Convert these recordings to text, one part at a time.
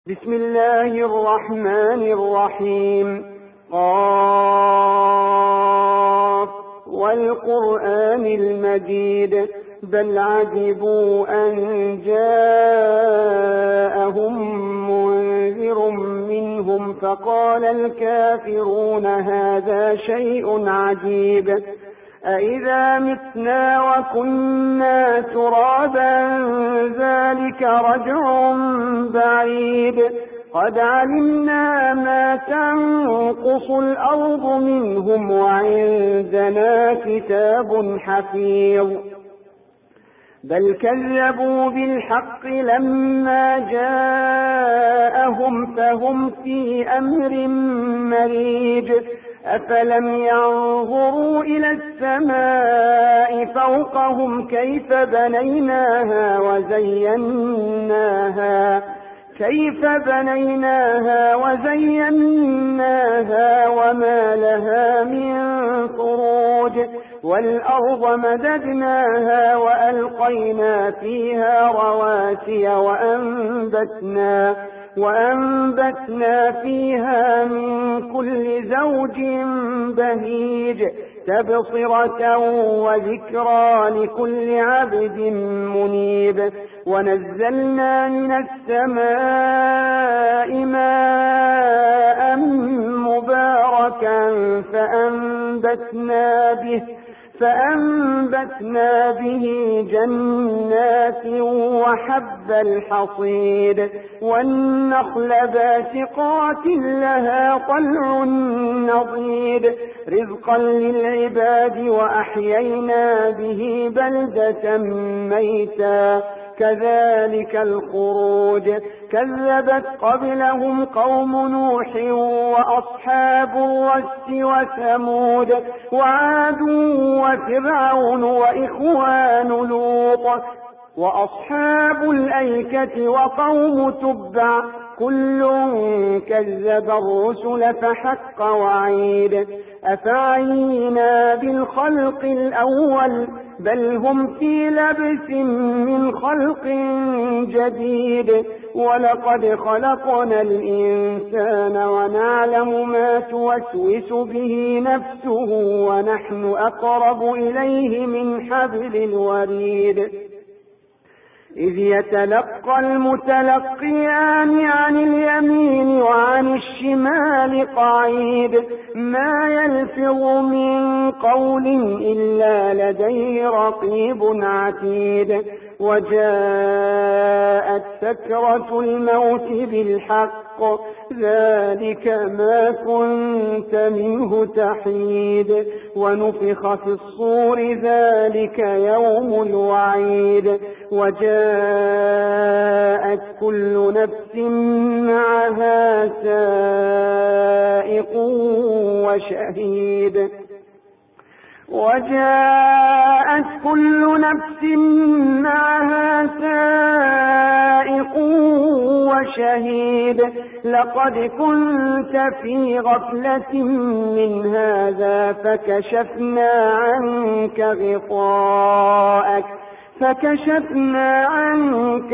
بسم الله الرحمن الرحيم. قاف والقرآن المجيد بل عجبوا أن جاءهم منذر منهم فقال الكافرون هذا شيء عجيب أإذا متنا وكنا ترابا ذلك رجع بعيد قد علمنا ما تنقص الأرض منهم وعندنا كتاب حفيظ بل كذبوا بالحق لما جاءهم فهم في أمر مريج أفلم ينظروا إلى السماء فوقهم كيف بنيناها وزيناها وما لها من فروج والأرض مددناها وألقينا فيها رواسي وأنبتنا فيها من كل زوج بهيج تبصرة وذكرى لكل عبد منيب ونزلنا من السماء ماء مباركا فأنبتنا به جنات وحب الحصيد والنخل باسقات لها طلع نضيد رزقا للعباد وأحيينا به بلدة ميتا كذلك الخروج كذبت قبلهم قوم نوح وأصحاب الرس وثمود وعاد وفرعون وإخوان لوط وأصحاب الأيكة وقوم تبع كل كذب الرسل فحق وعيد أفعينا بالخلق الأول بل هم في لبس من خلق جديد ولقد خلقنا الإنسان ونعلم ما توسوس به نفسه ونحن أقرب إليه من حبل الوريد إذ يتلقى المتلقيان عن اليمين وعن الشمال قعيد ما يلفظ من قول إلا لديه رقيب عتيد وجاءت سكرة الموت بالحق ذلك ما كنت منه تحيد ونفخ في الصور ذلك يوم الوعيد وجاءت كل نفس معها سائق وشهيد لقد كنت في غفلة من هذا فكشفنا عنك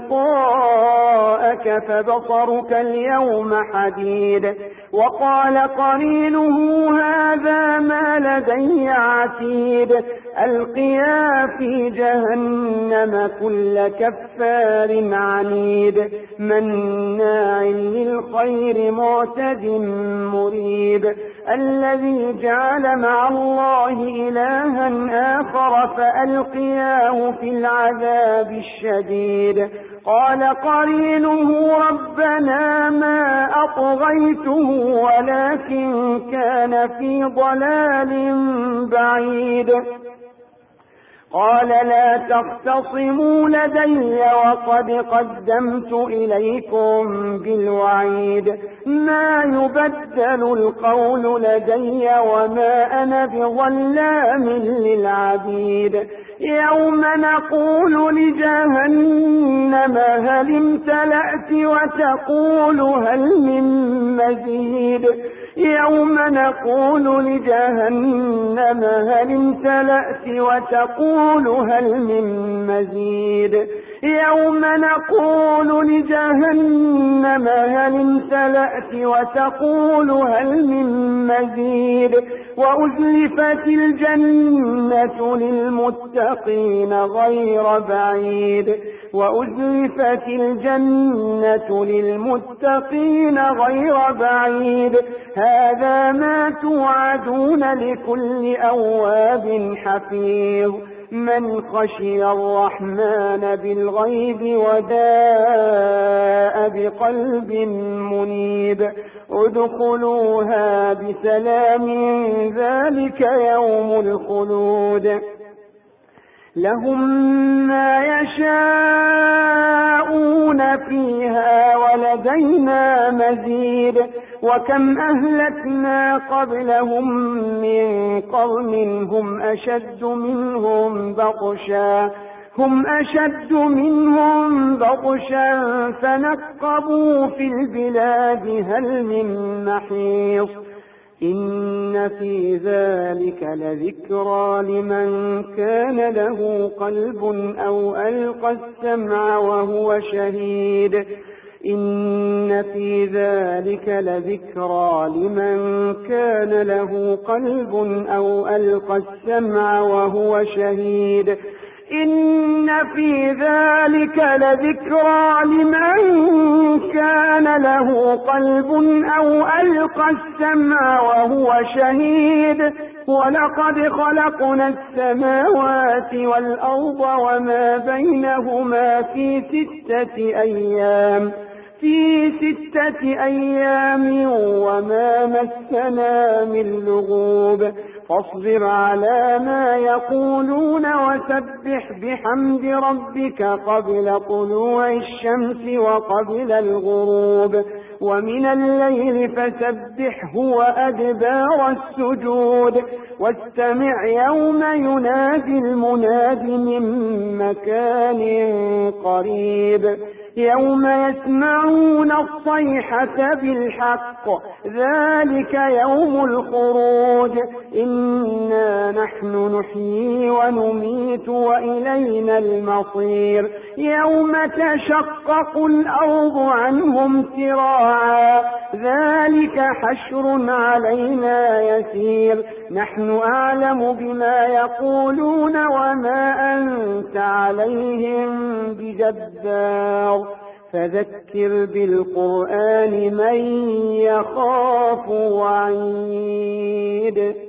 غطاءك فبصرك اليوم حديد وقال قرينه هذا ما لدي عتيد ألقيا في جهنم كل كفار عنيد مناع للخير معتد مريب الذي جعل مع الله إلها آخر فألقياه في العذاب الشديد قال قرينه ربنا ما أطغيته ولكن كان في ضلال بعيد قال لا تختصموا لدي وقد قدمت إليكم بالوعيد ما يبدل القول لدي وما أنا بظلام للعبيد يوم نقول لجهنم هل امتلأت وتقول هل من مزيد يوم نقول لجهنم هل امتلأت وتقول هل من مزيد يوم نقول لجهنم هل امتلأت وتقول هل من مزيد وأزلفت الجنة للمتقين غير بعيد وأزلفت الجنة للمتقين غير بعيد هذا ما توعدون لكل أواب حفيظ من خشي الرحمن بالغيب وداء بقلب منيب ادخلوها بسلام ذلك يوم الخلود لهم ما يشاءون فيها ولدينا مزيد وكم أهلكنا قبلهم من قرن هم أشد منهم بطشا فنقبوا في البلاد هل من محيص إن في ذلك لذكرى لمن كان له قلب أو ألقى السمع وهو شهيد إن في ذلك لذكرى لمن كان له قلب أو ألقى السمع وهو شهيد إن في ذلك لذكرى لمن كان له قلب أو ألقى السمع وهو شهيد ولقد خلقنا السماوات والأرض وما بينهما في ستة أيام وما مسنا من لغوب فاصبر على ما يقولون وسبح بحمد ربك قبل طلوع الشمس وقبل الغروب ومن الليل فسبحه وأدبار السجود واستمع يوم ينادي المناد من مكان قريب يوم يسمعون الصيحة بالحق ذلك يوم الخروج إنا نحن نحيي ونميت وإلينا المصير يوم تشقق الأرض عنهم سراعا ذلك حشر علينا يسير نحن أعلم بما يقولون وما أنت عليهم بجبار فذكر بالقرآن من يخاف وعيد